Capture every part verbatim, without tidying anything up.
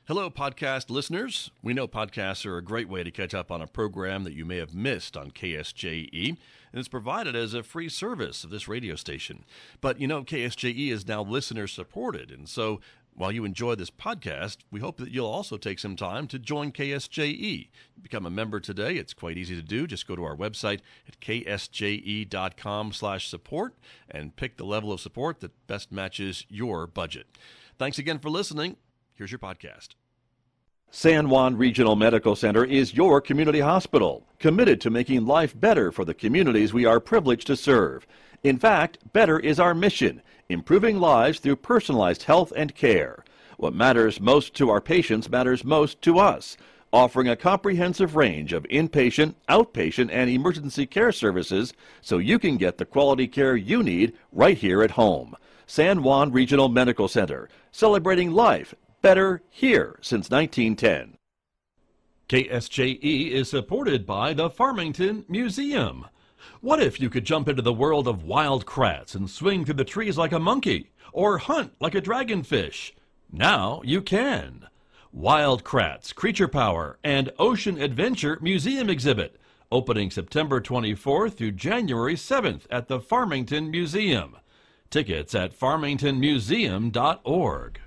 Hello, podcast listeners. We know podcasts are a great way to catch up on a program that you may have missed on K S J E, and it's provided as a free service of this radio station. But you know, K S J E is now listener-supported, and so while you enjoy this podcast, we hope that you'll also take some time to join K S J E. Become a member today. It's quite easy to do. Just go to our website at k s j e dot com slash support and pick the level of support that best matches your budget. Thanks again for listening. Here's your podcast. San Juan Regional Medical Center is your community hospital, committed to making life better for the communities we are privileged to serve. In fact, better is our mission, improving lives through personalized health and care. What matters most to our patients matters most to us, offering a comprehensive range of inpatient, outpatient, and emergency care services so you can get the quality care you need right here at home. San Juan Regional Medical Center, celebrating life better here since nineteen ten. K S J E is supported by the Farmington Museum. What if you could jump into the world of wild kratts and swing through the trees like a monkey, or hunt like a dragonfish? Now you can. Wild Kratts, Creature Power, and Ocean Adventure Museum Exhibit, opening September twenty-fourth through January seventh at the Farmington Museum. Tickets at farmington museum dot org.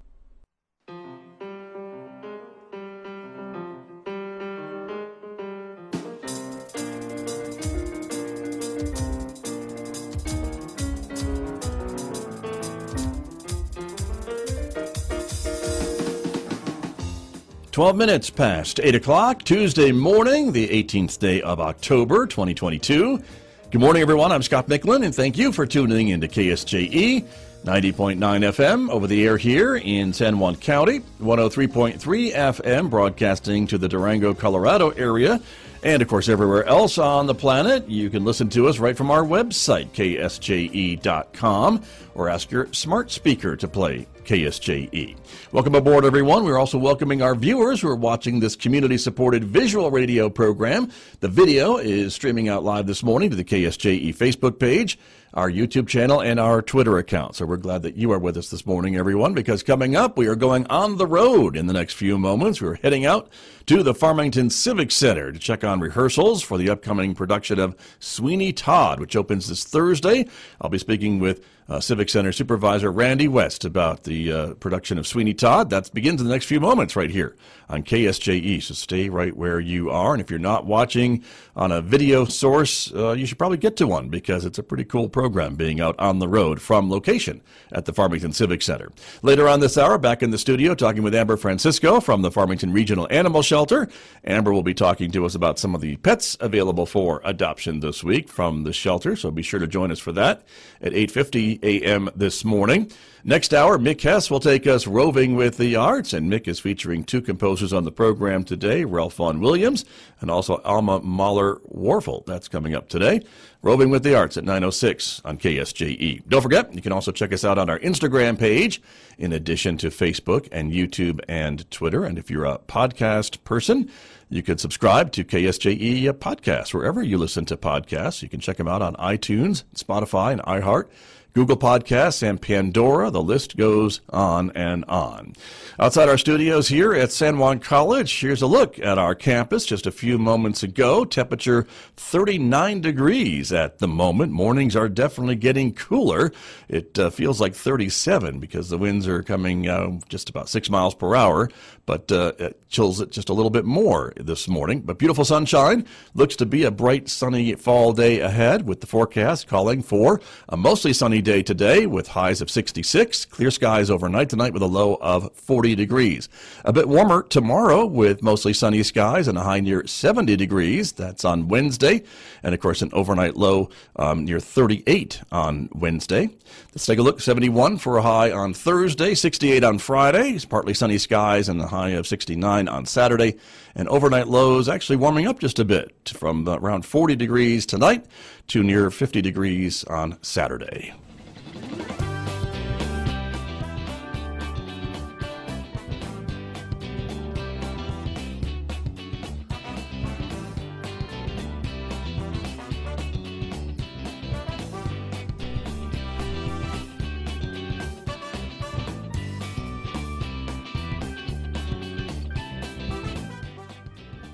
twelve minutes past eight o'clock, Tuesday morning, the eighteenth day of October, twenty twenty-two. Good morning, everyone. I'm Scott Micklin, and thank you for tuning in to K S J E, ninety point nine F M, over the air here in San Juan County, one oh three point three F M, broadcasting to the Durango, Colorado area, and, of course, everywhere else on the planet. You can listen to us right from our website, k s j e dot com, or ask your smart speaker to play K S J E. Welcome aboard, everyone. We're also welcoming our viewers who are watching this community-supported visual radio program. The video is streaming out live this morning to the K S J E Facebook page, our YouTube channel, and our Twitter account. So we're glad that you are with us this morning, everyone, because coming up, we are going on the road in the next few moments. We're heading out to the Farmington Civic Center to check on rehearsals for the upcoming production of Sweeney Todd, which opens this Thursday. I'll be speaking with Uh, Civic Center Supervisor Randy West about the uh, production of Sweeney Todd. That begins in the next few moments right here on K S J E, so stay right where you are. And if you're not watching on a video source, uh, you should probably get to one, because it's a pretty cool program being out on the road from location at the Farmington Civic Center. Later on this hour, back in the studio talking with Amber Francisco from the Farmington Regional Animal Shelter. Amber will be talking to us about some of the pets available for adoption this week from the shelter, so be sure to join us for that at eight fifty a m this morning. Next hour, Mick Hess will take us roving with the arts, and Mick is featuring two composers on the program today, Ralph Vaughan Williams and also Alma Mahler-Warfel. That's coming up today. Roving with the Arts at nine oh six on K S J E. Don't forget, you can also check us out on our Instagram page, in addition to Facebook and YouTube and Twitter. And if you're a podcast person, you can subscribe to K S J E Podcasts wherever you listen to podcasts. You can check them out on iTunes, Spotify, and iHeart, Google Podcasts, and Pandora. The list goes on and on. Outside our studios here at San Juan College, here's a look at our campus just a few moments ago. Temperature thirty-nine degrees at the moment. Mornings are definitely getting cooler. It uh, feels like thirty-seven because the winds are coming uh, just about six miles per hour, but uh, it chills it just a little bit more this morning. But beautiful sunshine. Looks to be a bright, sunny fall day ahead, with the forecast calling for a mostly sunny day today with highs of sixty-six. Clear skies overnight tonight with a low of forty degrees. A bit warmer tomorrow with mostly sunny skies and a high near seventy degrees. That's on Wednesday. And, of course, an overnight low um, near thirty-eight on Wednesday. Let's take a look. seventy-one for a high on Thursday, sixty-eight on Friday. It's partly sunny skies and a high of sixty-nine on Saturday. And overnight lows actually warming up just a bit from around forty degrees tonight to near fifty degrees on Saturday.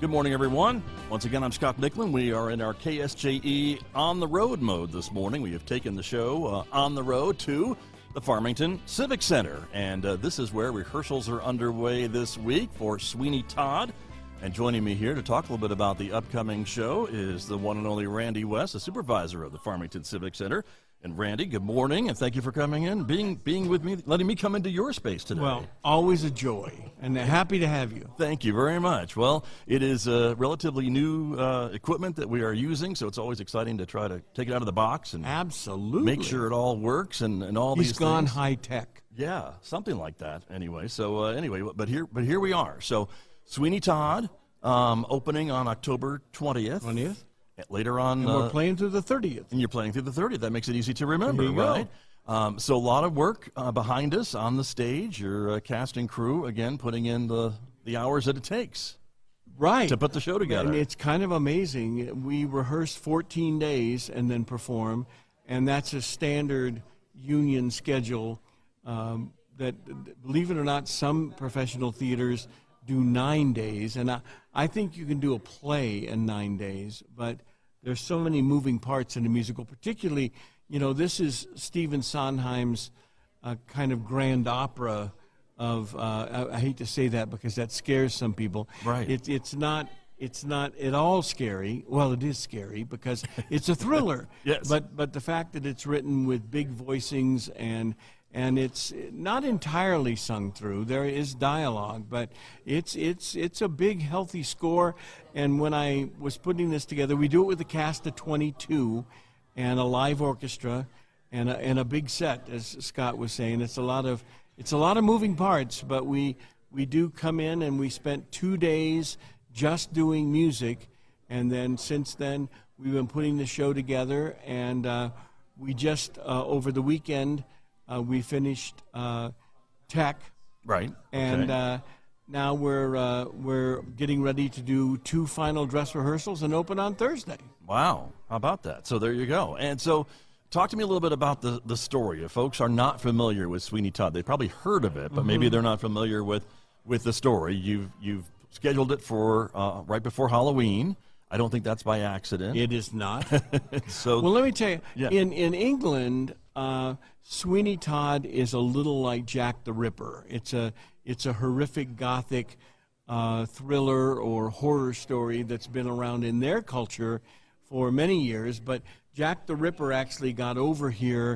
Good morning, everyone. Once again, I'm Scott Nicklin. We are in our K S J E on the road mode this morning. We have taken the show uh, on the road to the Farmington Civic Center, and uh, this is where rehearsals are underway this week for Sweeney Todd. And joining me here to talk a little bit about the upcoming show is the one and only Randy West, the supervisor of the Farmington Civic Center. And Randy, good morning, and thank you for coming in, being being with me, letting me come into your space today. Well, always a joy, and happy to have you. Thank you very much. Well, it is uh, relatively new uh, equipment that we are using, so it's always exciting to try to take it out of the box and Absolutely. make sure it all works and, and all He's these gone things. high tech. Yeah, something like that. Anyway, so uh, anyway, but here, but here we are. So Sweeney Todd um, opening on October twentieth. twentieth. Later on, And uh, we're playing through the thirtieth. and you're playing through the thirtieth. That makes it easy to remember, There you go. right? Um, so a lot of work uh, behind us on the stage. Your uh, cast and crew, again, putting in the, the hours that it takes Right. to put the show together. And it's kind of amazing. We rehearse fourteen days and then perform, and that's a standard union schedule um, that, believe it or not, some professional theaters do nine days. And I, I think you can do a play in nine days, but there's so many moving parts in a musical, particularly, you know, this is Stephen Sondheim's uh, kind of grand opera of, uh, I, I hate to say that because that scares some people. Right. It, it's not it's not at all scary. Well, it is scary because it's a thriller. Yes. But but the fact that it's written with big voicings and and it's not entirely sung through. There is dialogue, but it's it's it's a big, healthy score. And when I was putting this together, we do it with a cast of twenty-two and a live orchestra and a, and a big set, as Scott was saying. It's a lot of it's a lot of moving parts, but we we do come in and we spent two days just doing music, and then since then we've been putting the show together, and uh, we just uh, over the weekend. Uh, we finished uh, tech, right. and Okay. uh, now we're uh, we're getting ready to do two final dress rehearsals and open on Thursday. Wow. How about that? So there you go. And so talk to me a little bit about the, the story. If folks are not familiar with Sweeney Todd, they've probably heard of it, but Mm-hmm. maybe they're not familiar with, with the story. You've, you've scheduled it for uh, right before Halloween. I don't think that's by accident. It is not. so Well, let me tell you, Yeah. in in England, uh, Sweeney Todd is a little like Jack the Ripper. It's a it's a horrific gothic uh, thriller or horror story that's been around in their culture for many years. But Jack the Ripper actually got over here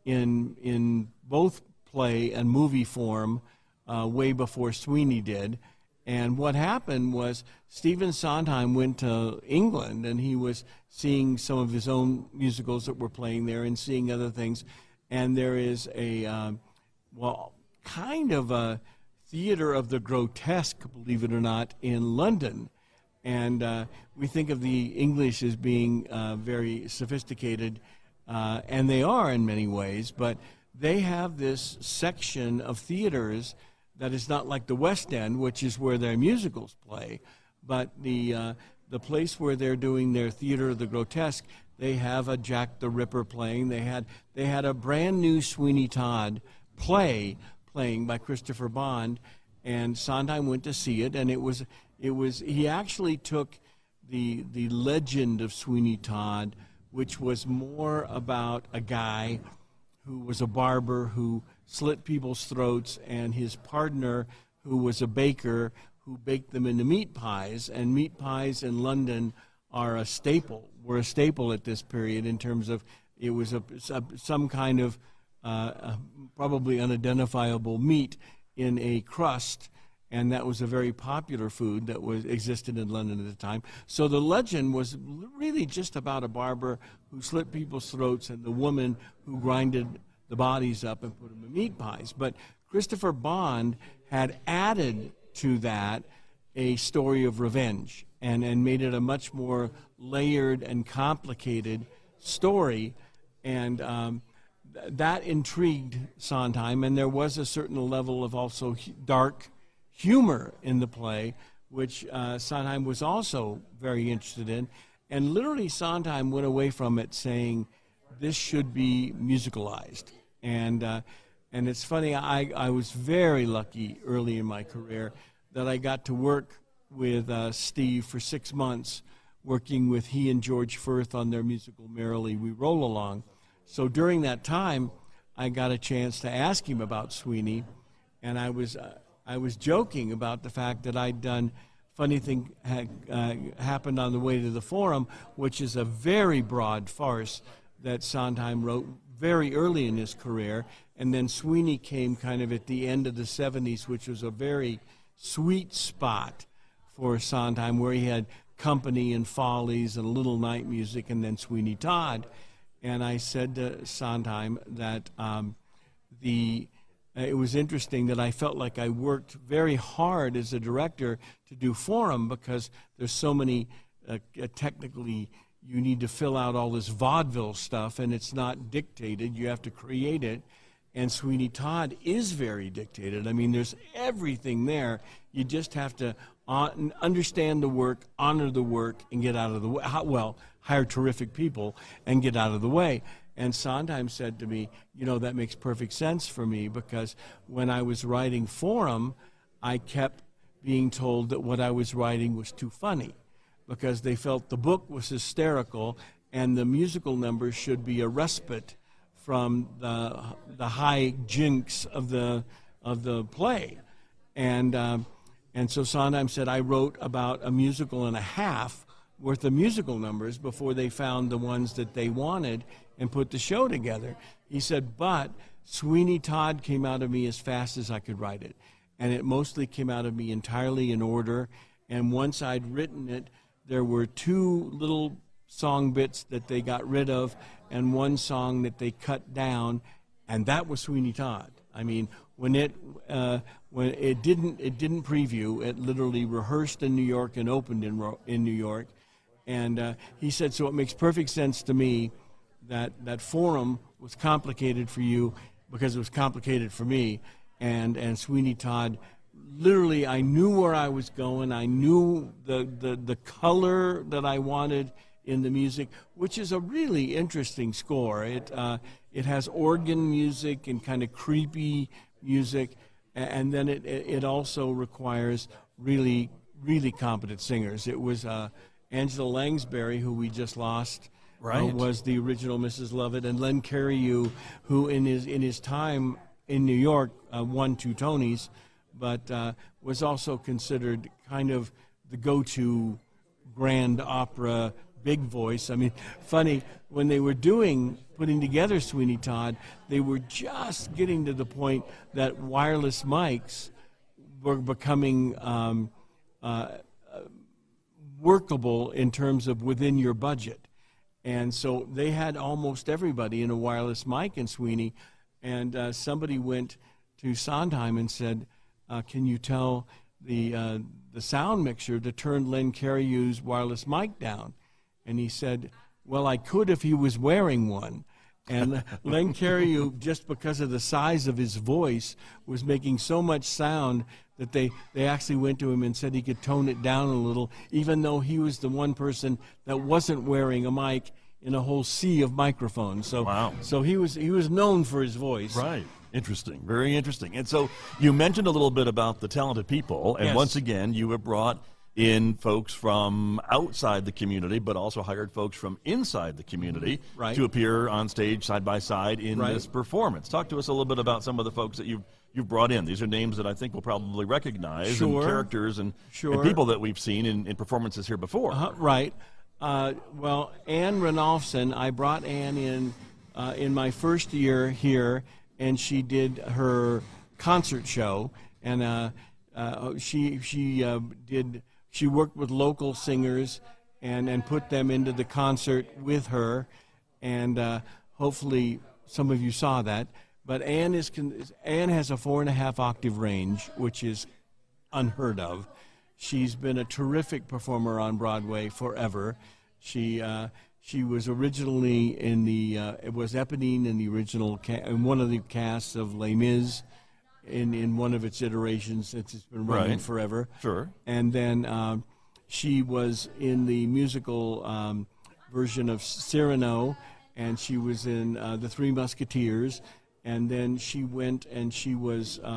in in both play and movie form uh, way before Sweeney did. And what happened was Stephen Sondheim went to England, and he was seeing some of his own musicals that were playing there and seeing other things. And there is a, um, well, kind of a theater of the grotesque, believe it or not, in London. And uh, we think of the English as being uh, very sophisticated, uh, and they are in many ways, but they have this section of theaters that is not like the West End, which is where their musicals play, but the uh, the place where they're doing their theater of the grotesque, they have a Jack the Ripper playing. They had they had a brand new Sweeney Todd play playing by Christopher Bond, and Sondheim went to see it, and it was it was he actually took the the legend of Sweeney Todd, which was more about a guy who was a barber who slit people's throats, and his partner, who was a baker, who baked them into meat pies. And meat pies in London are a staple, were a staple at this period in terms of it was a, some kind of uh, probably unidentifiable meat in a crust, and that was a very popular food that was existed in London at the time. So the legend was really just about a barber who slit people's throats and the woman who grinded the bodies up and put them in meat pies. But Christopher Bond had added to that a story of revenge and, and made it a much more layered and complicated story. And um, th- that intrigued Sondheim, and there was a certain level of also hu- dark humor in the play, which uh, Sondheim was also very interested in. And literally Sondheim went away from it saying, this should be musicalized. And uh, and it's funny, I, I was very lucky early in my career that I got to work with uh, Steve for six months, working with he and George Firth on their musical Merrily We Roll Along. So during that time, I got a chance to ask him about Sweeney, and I was uh, I was joking about the fact that I'd done Funny Thing had, uh, Happened on the Way to the Forum, which is a very broad farce that Sondheim wrote very early in his career, and then Sweeney came kind of at the end of the seventies, which was a very sweet spot for Sondheim, where he had Company and Follies and Little Night Music, and then Sweeney Todd. And I said to Sondheim that um, the it was interesting that I felt like I worked very hard as a director to do Forum, because there's so many uh, technically you need to fill out all this vaudeville stuff, and it's not dictated. You have to create it. And Sweeney Todd is very dictated. I mean, there's everything there. You just have to on, understand the work, honor the work, and get out of the way. Well, hire terrific people and get out of the way. And Sondheim said to me, you know, that makes perfect sense for me, because when I was writing Forum, I kept being told that what I was writing was too funny, because they felt the book was hysterical and the musical numbers should be a respite from the the high jinks of the of the play. And um, and so Sondheim said I wrote about a musical and a half worth of musical numbers before they found the ones that they wanted and put the show together. He said, but Sweeney Todd came out of me as fast as I could write it. And it mostly came out of me entirely in order. And once I'd written it, there were two little song bits that they got rid of and one song that they cut down, and that was Sweeney Todd. I mean, when it uh, when it didn't it didn't preview, it literally rehearsed in New York and opened in in New York. And uh, he said, so it makes perfect sense to me that that Forum was complicated for you because it was complicated for me. And and Sweeney Todd, literally, I knew where I was going. I knew the, the, the color that I wanted in the music, which is a really interesting score. It uh, it has organ music and kind of creepy music, and then it it also requires really really competent singers. It was uh, Angela Lansbury, who we just lost, right. uh, was the original Missus Lovett, and Len Cariou, who in his in his time in New York uh, won two Tonys, but uh, was also considered kind of the go-to grand opera big voice. I mean, funny, when they were doing, putting together Sweeney Todd, they were just getting to the point that wireless mics were becoming um, uh, workable in terms of within your budget. And so they had almost everybody in a wireless mic in Sweeney, and uh, somebody went to Sondheim and said, uh, can you tell the uh, the sound mixer to turn Len Cariou's wireless mic down? And he said, well, I could if he was wearing one. And Len Cariou, just because of the size of his voice, was making so much sound that they, they actually went to him and said he could tone it down a little, even though he was the one person that wasn't wearing a mic in a whole sea of microphones. So, wow. so he was he was known for his voice. Right. Interesting. Very interesting. And so you mentioned a little bit about the talented people, and yes. once again, you have brought in folks from outside the community, but also hired folks from inside the community right. to appear on stage side by side in right. this performance. Talk to us a little bit about some of the folks that you've you've brought in. These are names that I think we'll probably recognize, sure. and characters and, sure. and people that we've seen in, in performances here before. Uh-huh, right. Uh, well, Anne Ranolfson, I brought Anne in uh, in my first year here, and she did her concert show, and uh, uh, she she uh, did. She worked with local singers and, and put them into the concert with her, and uh, hopefully some of you saw that. But Anne is Anne has a four and a half octave range, which is unheard of. She's been a terrific performer on Broadway forever. She uh, she was originally in the uh, it was Eponine in the original ca- in one of the casts of Les Mis. In, in one of its iterations, it's, it's been running right. forever. Sure. And then um, she was in the musical um, version of Cyrano, and she was in uh, The Three Musketeers, and then she went and she was uh,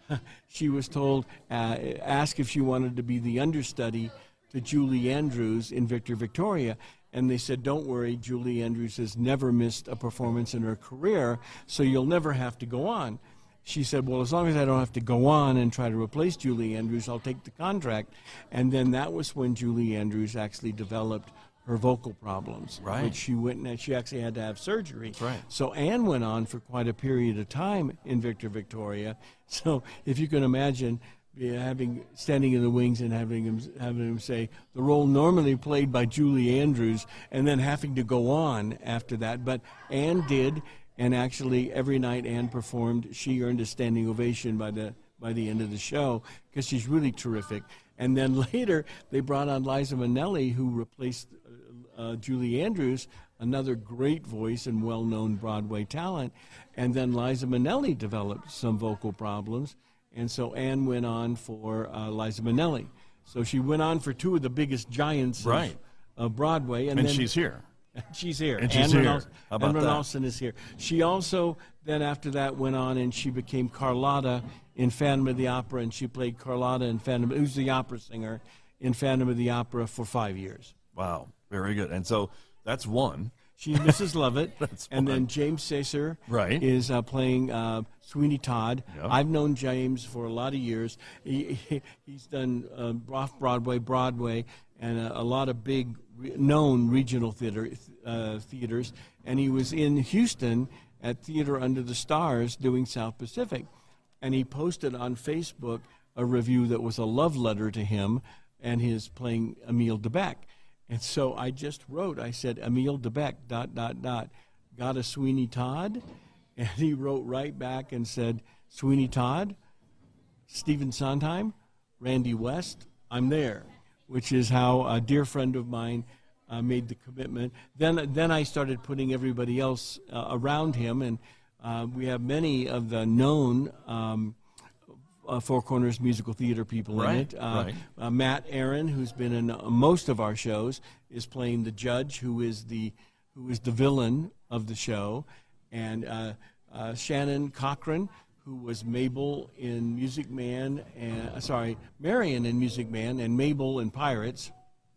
she was told, uh, ask if she wanted to be the understudy to Julie Andrews in Victor Victoria. And they said, don't worry, Julie Andrews has never missed a performance in her career, so you'll never have to go on. She said, well, as long as I don't have to go on and try to replace Julie Andrews, I'll take the contract. And then that was when Julie Andrews actually developed her vocal problems, right. which she went and she actually had to have surgery. That's right. So Anne went on for quite a period of time in Victor Victoria. So if you can imagine yeah, having standing in the wings and having him having him say the role normally played by Julie Andrews, and then having to go on after that. But Anne did, and actually every night Anne performed, she earned a standing ovation by the by the end of the show because she's really terrific. And then later they brought on Liza Minnelli, who replaced uh, uh, Julie Andrews, another great voice and well-known Broadway talent. And then Liza Minnelli developed some vocal problems. And so Anne went on for uh, Liza Minnelli. So she went on for two of the biggest giants right. of, of Broadway. And, and then, she's here. She's here. And she's Anne here. Ronalson, How about Anne that? Ronalson is here. She also, then after that, went on and she became Carlotta in Phantom of the Opera, and she played Carlotta in Phantom, who's the opera singer, in Phantom of the Opera for five years. Wow. Very good. And so that's one. She's Missus Lovett. That's and fun. then James Caesar Right. is uh, playing uh, Sweeney Todd. Yep. I've known James for a lot of years. He, he, he's done uh, off Broadway, Broadway, and a, a lot of big re- known regional theater uh, theaters. And he was in Houston at Theater Under the Stars doing South Pacific. And he posted on Facebook a review that was a love letter to him and his playing Emile Debec. And so I just wrote, I said, Emile Debec, dot, dot, dot, got a Sweeney Todd? And he wrote right back and said, Sweeney Todd, Stephen Sondheim, Randy West, I'm there, which is how a dear friend of mine uh, made the commitment. Then, then I started putting everybody else uh, around him, and uh, we have many of the known um, Uh, Four Corners Musical Theater people right, in it. Uh, right. uh, Matt Aaron, who's been in uh, most of our shows, is playing the judge, who is the who is the villain of the show, and uh, uh, Shannon Cochran, who was Mabel in Music Man, and uh, sorry, Marion in Music Man, and Mabel in Pirates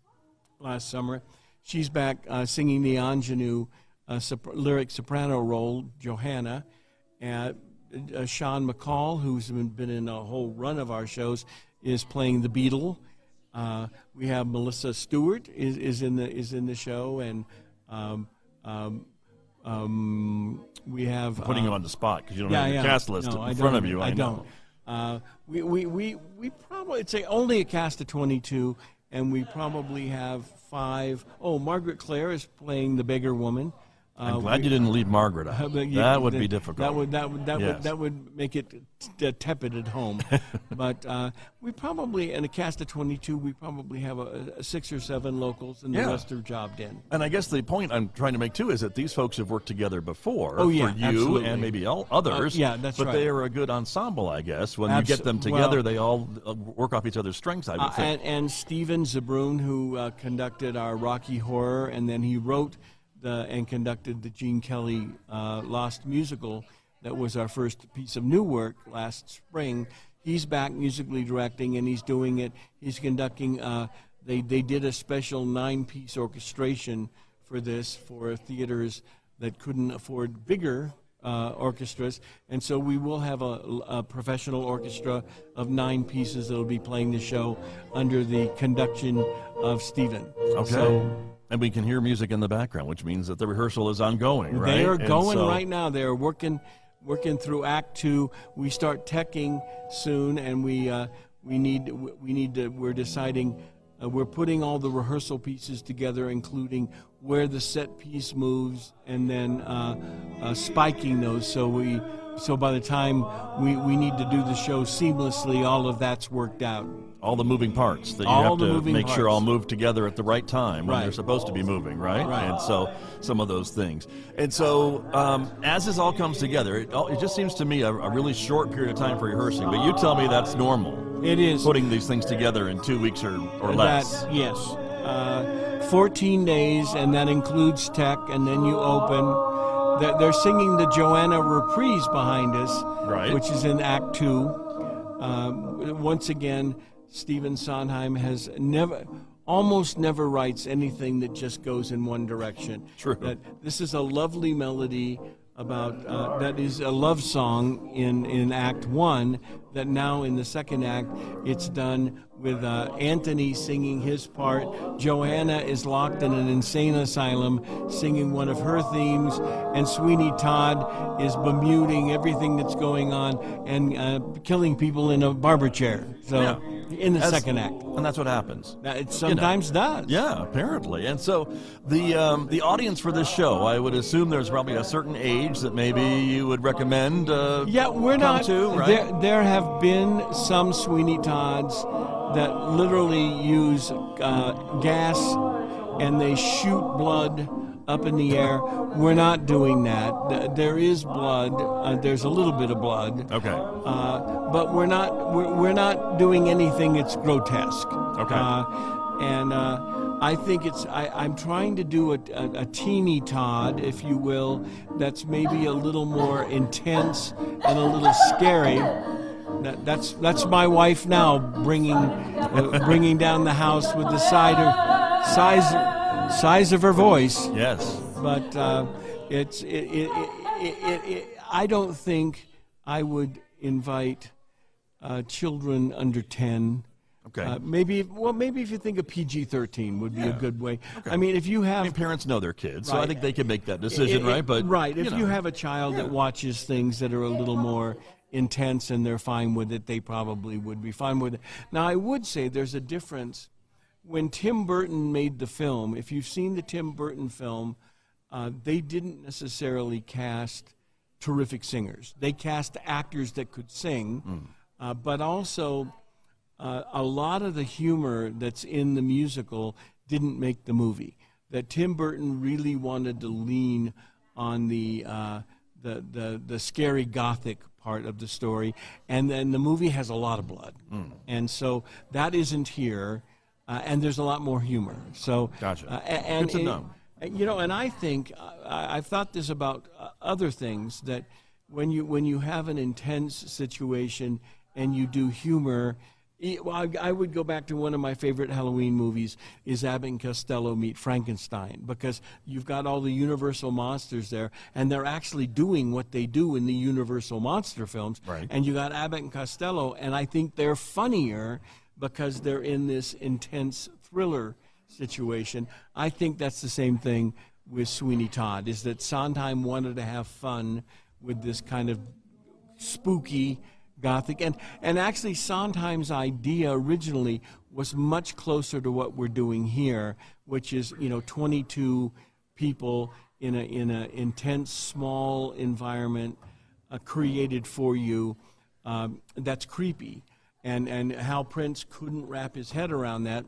last summer. She's back uh, singing the ingenue uh, sop- lyric soprano role, Johanna, and. Uh, Sean McCall, who's been, been in a whole run of our shows, is playing the Beetle. Uh, we have Melissa Stewart is, is in the is in the show, and um, um, um, we have I'm putting uh, you on the spot because you don't yeah, have your yeah. cast list no, in I front don't, of you. I, I know. don't. Uh, we, we we we probably it's a, only a cast of twenty-two, and we probably have five. Oh, Margaret Clare is playing the Beggar Woman. I'm Uh, glad we, you didn't leave Margaret out. Uh, but you- that would that- be difficult. That would that would that Yes. would that would make it t- tepid at home. But uh, we probably, in a cast of twenty-two, we probably have a, a six or seven locals, and Yeah. the rest are jobbed in. And I guess the point I'm trying to make too is that these folks have worked together before. Oh, yeah, for you absolutely. and maybe all others. Uh, yeah, that's but right. they are a good ensemble, I guess. When Abs- you get them together, well- they all uh, work off each other's strengths. I would Uh, think. and, and Steven Zabrun, who uh, conducted our Rocky Horror, and then he wrote the and conducted the Gene Kelly uh, Lost musical. That was our first piece of new work last spring. He's back musically directing, and he's doing it. He's conducting. Uh, they they did a special nine-piece orchestration for this for theaters that couldn't afford bigger uh, orchestras, and so we will have a, a professional orchestra of nine pieces that will be playing the show under the conduction of Stephen. Okay. So and we can hear music in the background, which means that the rehearsal is ongoing, right? they are And going so- right now. They are working working through Act Two. We start teching soon, and we uh, we need we need to. We're deciding. Uh, we're putting all the rehearsal pieces together, including where the set piece moves, and then uh, uh, spiking those. So we, so by the time we, we need to do the show seamlessly, all of that's worked out. All the moving parts that you All have the to moving make sure parts. all move together at the right time when Right. they're supposed to be moving, right? Right. And so some of those things. And so um, as this all comes together, it, all, it just seems to me a, a really short period of time for rehearsing. But you tell me that's normal. It is Putting these things together in two weeks or, or less. That, yes, uh, fourteen days, and that includes tech, and then you open. They're, they're singing the Joanna reprise behind us, Right. which is in Act Two. um, once again, Stephen Sondheim has never, almost never writes anything that just goes in one direction. True. That this is a lovely melody about uh, that is a love song in, in Act One. That now in the second act, it's done with uh, Anthony singing his part. Joanna is locked in an insane asylum singing one of her themes, and Sweeney Todd is bemuting everything that's going on and uh, killing people in a barber chair. So Yeah. in the As- second act. And that's what happens. Now, it sometimes does. Yeah, apparently. And so the um, the audience for this show, I would assume there's probably a certain age that maybe you would recommend uh, Yeah, we're come not. to, right? There, there have been some Sweeney Todds that literally use uh, gas and they shoot blood up in the air. We're not doing that. Th- There is blood. Uh, there's a little bit of blood. Okay. Uh, but we're not. We're, we're not doing anything that's grotesque. Okay. Uh, and uh, I think it's. I, I'm trying to do a, a, a teeny Todd, if you will, that's maybe a little more intense and a little scary. That, that's that's my wife now, bringing uh, bringing down the house with the side of, size size of her voice. Yes. But uh, it's it, it, it, it, it, I don't think I would invite uh, children under ten. Okay. Uh, maybe well, maybe if you think of P G thirteen would be Yeah. a good way. Okay. I mean, if you have I mean, parents know their kids, so I Right. think they can make that decision, it- it- right? But right, if you, know. you have a child that watches things that are a little more intense and they're fine with it, they probably would be fine with it. Now, I would say there's a difference. When Tim Burton made the film, if you've seen the Tim Burton film, uh, they didn't necessarily cast terrific singers. They cast actors that could sing, Mm. uh, but also uh, a lot of the humor that's in the musical didn't make the movie. That Tim Burton really wanted to lean on the uh, the, the the scary gothic part of the story, and then the movie has a lot of blood, Mm. and so that isn't here, uh, and there's a lot more humor. So, Gotcha. uh, a- and Good to it- know. you know, and I think uh, I, I've thought this about uh, other things, that when you when you have an intense situation and you do humor. e- Well, I, I would go back to one of my favorite Halloween movies is Abbott and Costello Meet Frankenstein, because you've got all the Universal monsters there, and they're actually doing what they do in the Universal monster films. Right. And you got Abbott and Costello, and I think they're funnier because they're in this intense thriller situation. I think that's the same thing with Sweeney Todd, is that Sondheim wanted to have fun with this kind of spooky gothic, and and actually Sondheim's idea originally was much closer to what we're doing here, which is, you know, twenty-two people in a in a intense small environment uh, created for you, um, that's creepy, and and Hal Prince couldn't wrap his head around that.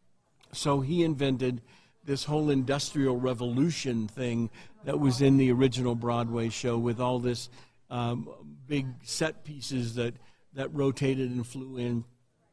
So he invented this whole industrial revolution thing that was in the original Broadway show, with all this um, big set pieces that, that rotated and flew in.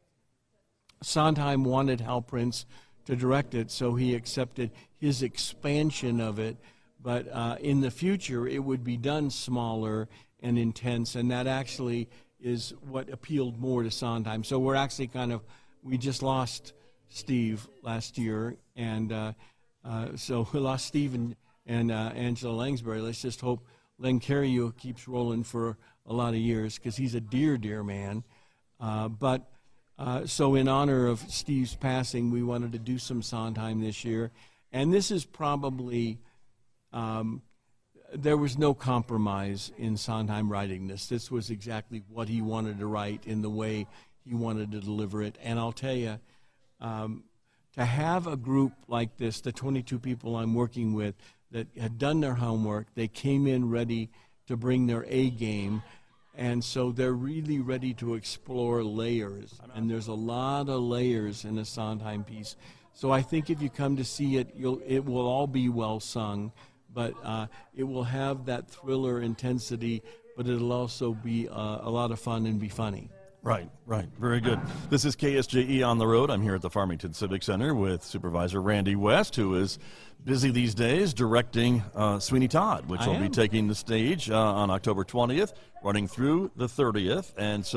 Sondheim wanted Hal Prince to direct it, so he accepted his expansion of it. But uh, in the future, it would be done smaller and intense, and that actually is what appealed more to Sondheim. So we're actually kind of, we just lost Steve last year, and uh, uh, so we lost Steve and, and uh, Angela Langsbury. Let's just hope Len Cariou keeps rolling for a lot of years, because he's a dear, dear man. Uh, but uh, so in honor of Steve's passing, we wanted to do some Sondheim this year, and this is probably um, there was no compromise in Sondheim writing this. This was exactly what he wanted to write in the way he wanted to deliver it. And I'll tell you, Um, to have a group like this, the twenty-two people I'm working with, that had done their homework, they came in ready to bring their A game, and so they're really ready to explore layers. And there's a lot of layers in a Sondheim piece. So I think if you come to see it, you'll, it will all be well sung, but uh, it will have that thriller intensity, but it'll also be uh, a lot of fun and be funny. Right, right. Very good. This is K S J E On the Road. I'm here at the Farmington Civic Center with Supervisor Randy West, who is busy these days directing uh, Sweeney Todd, which I will am. be taking the stage uh, on October twentieth, running through the thirtieth. And so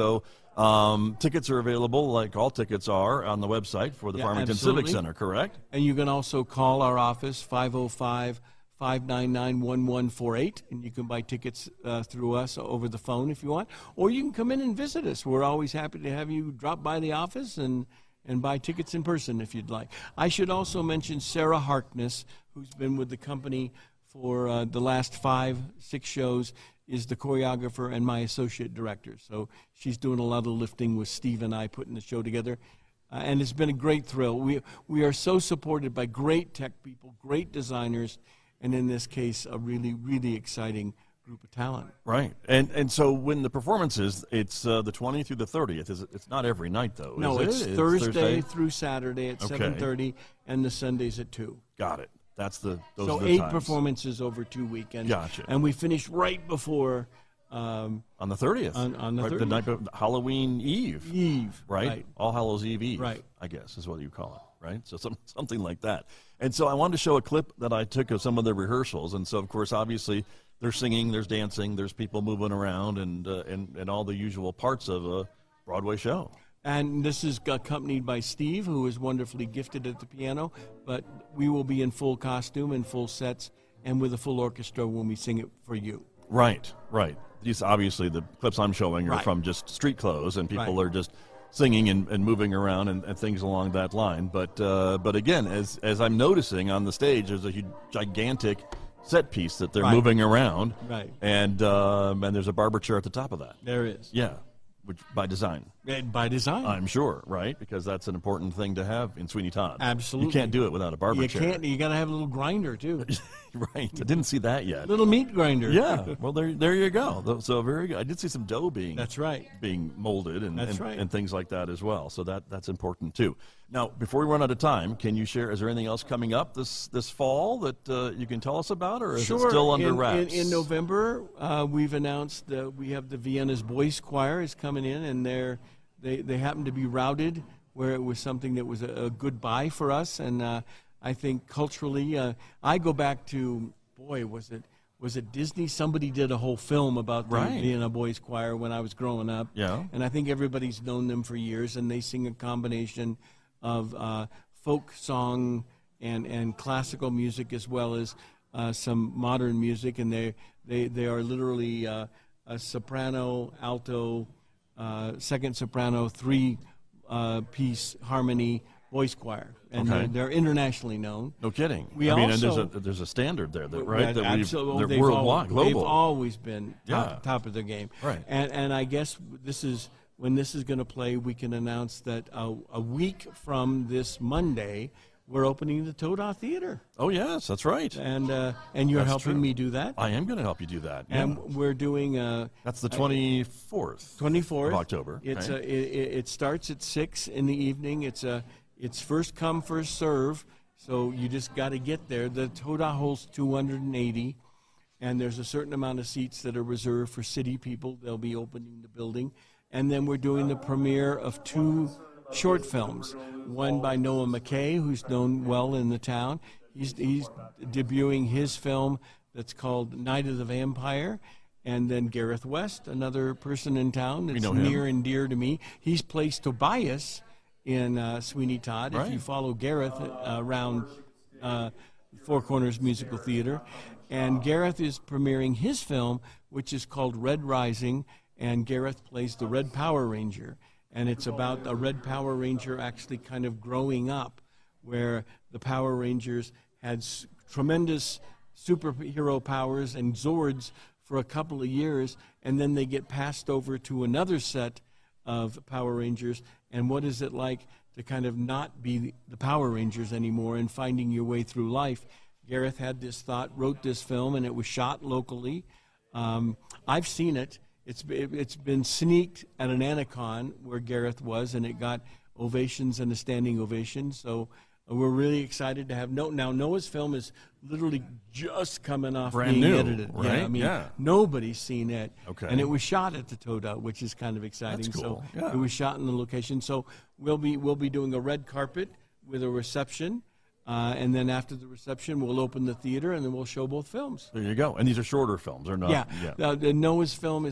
Um, tickets are available, like all tickets are, on the website for the Yeah, Farmington absolutely. Civic Center, correct? And you can also call our office, five oh five, five nine nine, one one four eight, and you can buy tickets uh, through us over the phone if you want. Or you can come in and visit us. We're always happy to have you drop by the office and, and buy tickets in person if you'd like. I should also mention Sarah Harkness, who's been with the company for uh, the last five, six shows, is the choreographer and my associate director. So she's doing a lot of lifting with Steve and I putting the show together. Uh, and it's been a great thrill. We, we are so supported by great tech people, great designers, and in this case, a really, really exciting group of talent. Right. And and so when the performance is, it's uh, the twentieth through the thirtieth. Is it, it's not every night, though, No, is it's, it? Thursday, through Saturday at Okay. seven thirty, and the Sundays at two. Got it. That's the, those So are the eight times. performances over two weekends. Gotcha. And we finish right before um, On the thirtieth. On- on the right, thirtieth. night of Halloween Eve. Eve. Right? Right. All Hallows Eve Eve, Right. I guess is what you call it, right? So some, something like that. And so I wanted to show a clip that I took of some of the rehearsals. And so, of course, obviously, there's singing, there's dancing, there's people moving around, and, uh, and, and all the usual parts of a Broadway show. And this is accompanied by Steve, who is wonderfully gifted at the piano. But we will be in full costume and full sets and with a full orchestra when we sing it for you. Right, right. These obviously the clips I'm showing are Right. from just street clothes, and people Right. are just singing and, and moving around and, and things along that line. But uh, but again, as as I'm noticing on the stage, there's a huge, gigantic set piece that they're Right. moving around, Right. and um, and there's a barber chair at the top of that. There is. Yeah, which by design, And by design. I'm sure, right? Because that's an important thing to have in Sweeney Todd. Absolutely. you can't do it without a barber you chair. can't. You got to have a little grinder too. Right, I didn't see that yet. Little meat grinder. Yeah, well, there, there you go. So very good. I did see some dough being That's right. being molded and That's and, right. and things like that as well. So that that's important too. Now, before we run out of time, can you share? Is there anything else coming up this this fall that uh, you can tell us about, or is Sure. it still under in, wraps? In, in November, uh, we've announced that we have the Vienna's Boys Choir is coming in, and they're they they happen to be routed where it was something that was a, a good buy for us, and uh, I think culturally, uh, I go back to boy, was it was it Disney? Somebody did a whole film about the Right. Vienna Boys Choir when I was growing up. Yeah. And I think everybody's known them for years, and they sing a combination of uh, folk song and, and classical music as well as uh, some modern music, and they they they are literally uh, a soprano, alto, uh, second soprano, three uh, piece harmony voice choir, and Okay. they're, they're internationally known. No kidding. We I mean, also- and there's a there's a standard there, that, right? That That we've, absolutely, they're they've worldwide, al- They've global. always been top, Yeah. top of their game. Right. And and I guess this is when this is going to play. We can announce that a, a week from this Monday, we're opening the Toda Theater, Oh yes, that's right. and uh, and you're That's helping true. me do that. I am going to help you do that. Yeah. And we're doing uh, That's the twenty-fourth. twenty-fourth of October, It's right? a, it, it starts at six in the evening. It's a it's first come first serve. So you just got to get there. The Toda holds two hundred eighty, and there's a certain amount of seats that are reserved for city people. They'll be opening the building, and then we're doing the premiere of two short films. One by Noah McKay, who's known well in the town. He's he's debuting his film that's called Night of the Vampire. And then Gareth West, another person in town that's know him. near and dear to me. He's played Tobias in uh, Sweeney Todd. Right. If you follow Gareth uh, around uh, Four Corners Musical Theater. And Gareth is premiering his film, which is called Red Rising, and Gareth plays the Red Power Ranger. And it's about a Red Power Ranger actually kind of growing up, where the Power Rangers had s- tremendous superhero powers and Zords for a couple of years, and then they get passed over to another set of Power Rangers. And what is it like to kind of not be the Power Rangers anymore and finding your way through life? Gareth had this thought, wrote this film, and it was shot locally. Um, I've seen it. It's it's been sneaked at an Anacon where Gareth was, and it got ovations and a standing ovation. So uh, we're really excited to have Noah. Now Noah's film is literally just coming off Brand being new, edited. right? Yeah, I mean Yeah. nobody's seen it. Okay. And it was shot at the Toda, which is kind of exciting. That's cool. So Yeah. it was shot in the location. So we'll be we'll be doing a red carpet with a reception. Uh, and then after the reception, we'll open the theater, and then we'll show both films. There you go. And these are shorter films, or not? Yeah. Uh, the Noah's film is, I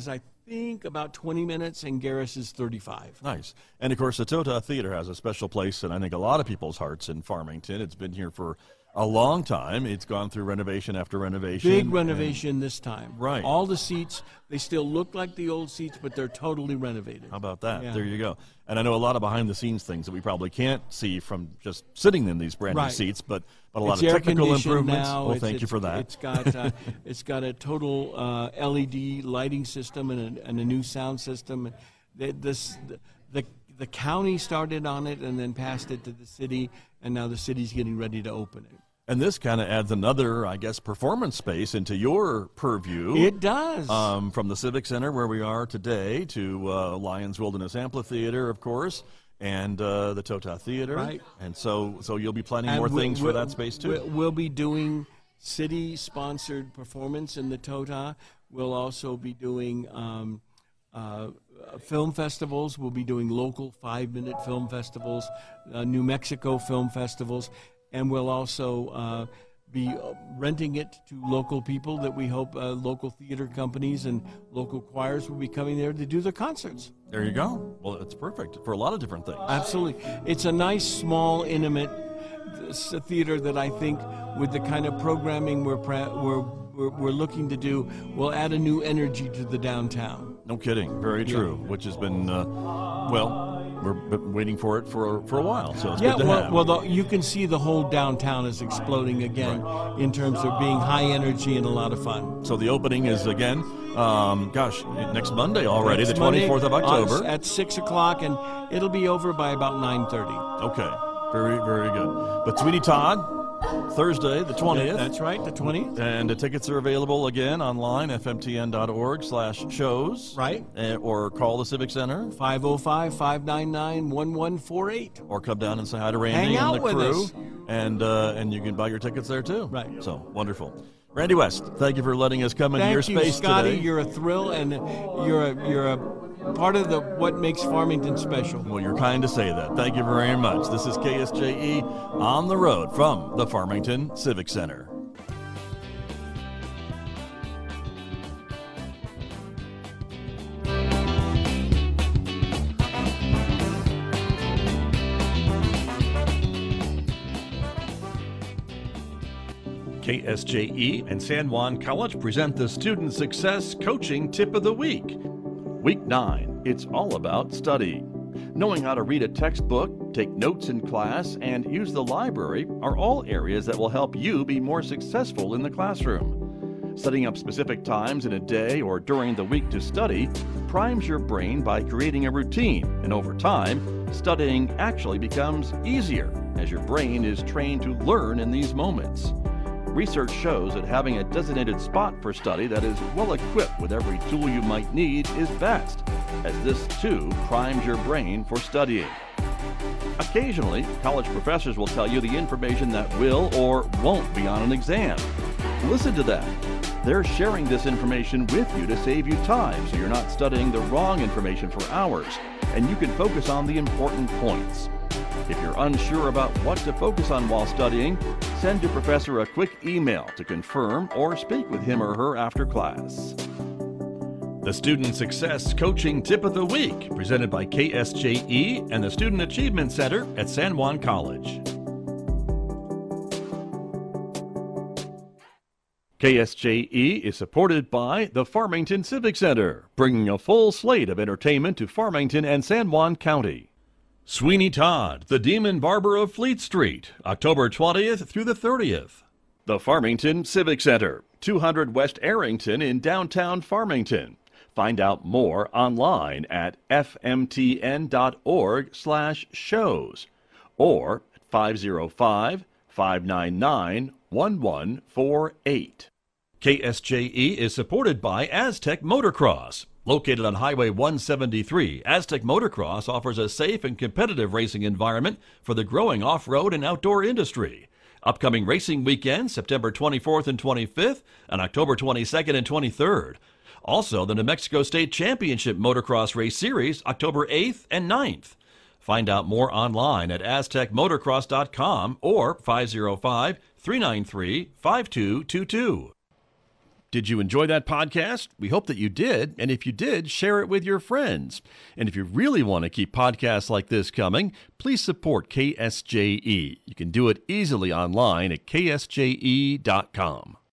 think, about twenty minutes, and Garris is thirty-five. Nice. And, of course, the Tota Theater has a special place in, I think, a lot of people's hearts in Farmington. It's been here for a long time. It's gone through renovation after renovation. Big renovation and, this time. Right. All the seats, they still look like the old seats, but they're totally renovated. How about that? Yeah. There you go. And I know a lot of behind-the-scenes things that we probably can't see from just sitting in these brand new Right. seats, but, but a lot It's of technical air-conditioned improvements. now. Well, It's- thank you it's- for that. It's got uh, it's got a total uh, L E D lighting system and a, and a new sound system. The, this, the, the the county started on it and then passed it to the city, and now the city's getting ready to open it. And this kind of adds another, I guess, performance space into your purview. It does. Um, from the Civic Center, where we are today, to uh, Lions Wilderness Amphitheater, of course, and uh, the Tota Theater. Right. And so, so you'll be planning And more we'll- things for we'll- that space too. We'll, we'll be doing city-sponsored performance in the Tota. We'll also be doing um, uh, film festivals. We'll be doing local five-minute film festivals, uh, New Mexico film festivals, and we'll also uh, be renting it to local people that we hope uh, local theater companies and local choirs will be coming there to do their concerts. There you go. Well, it's perfect for a lot of different things. Absolutely. It's a nice, small, intimate uh, theater that I think, with the kind of programming we're, pra- we're, we're, we're looking to do, will add a new energy to the downtown. No kidding. Very true. Yeah. Which has been, uh, well, we've been waiting for it for for a while, so it's Yeah, good to well, have. well the, you can see the whole downtown is exploding again in terms of being high energy and a lot of fun. So the opening is, again, um, gosh, next Monday already, Next the twenty-fourth of Monday, October. uh, at six o'clock, and it'll be over by about nine thirty. Okay. Very, very good. But Sweeney Todd, Thursday, the twentieth. That's right, the twentieth. And the tickets are available again online, f m t n dot org slash shows. Right. Uh, or call the Civic Center. five oh five, five nine nine, one one four eight. Or come down and say hi to Randy Hang and out the with crew. us. And, uh, and you can buy your tickets there too. Right. So, wonderful. Randy West, thank you for letting us come into Thank your you, space Scotty. today. You're a thrill, and you're a, you're a part of the what makes Farmington special. Well, you're kind to say that. Thank you very much. This is K S J E on the road from the Farmington Civic Center. K S J E and San Juan College present the Student Success Coaching Tip of the Week. Week nine, it's all about study. Knowing how to read a textbook, take notes in class, and use the library are all areas that will help you be more successful in the classroom. Setting up specific times in a day or during the week to study primes your brain by creating a routine, and over time, studying actually becomes easier as your brain is trained to learn in these moments. Research shows that having a designated spot for study that is well equipped with every tool you might need is best, as this too primes your brain for studying. Occasionally, college professors will tell you the information that will or won't be on an exam. Listen to them. They're sharing this information with you to save you time so you're not studying the wrong information for hours, and you can focus on the important points. If you're unsure about what to focus on while studying, send your professor a quick email to confirm or speak with him or her after class. The Student Success Coaching Tip of the Week, presented by K S J E and the Student Achievement Center at San Juan College. K S J E is supported by the Farmington Civic Center, bringing a full slate of entertainment to Farmington and San Juan County. Sweeney Todd, the Demon Barber of Fleet Street, October twentieth through the thirtieth. The Farmington Civic Center, two hundred West Arrington in downtown Farmington. Find out more online at f m t n dot org slash shows or at five oh five, five nine nine, one one four eight. K S J E is supported by Aztec Motocross. Located on Highway one seventy-three, Aztec Motocross offers a safe and competitive racing environment for the growing off-road and outdoor industry. Upcoming racing weekends, September twenty-fourth and twenty-fifth, and October twenty-second and twenty-third. Also, the New Mexico State Championship Motocross Race Series, October eighth and ninth. Find out more online at aztec motocross dot com or five oh five, three nine three, five two two two. Did you enjoy that podcast? We hope that you did. And if you did, share it with your friends. And if you really want to keep podcasts like this coming, please support K S J E. You can do it easily online at K S J E dot com.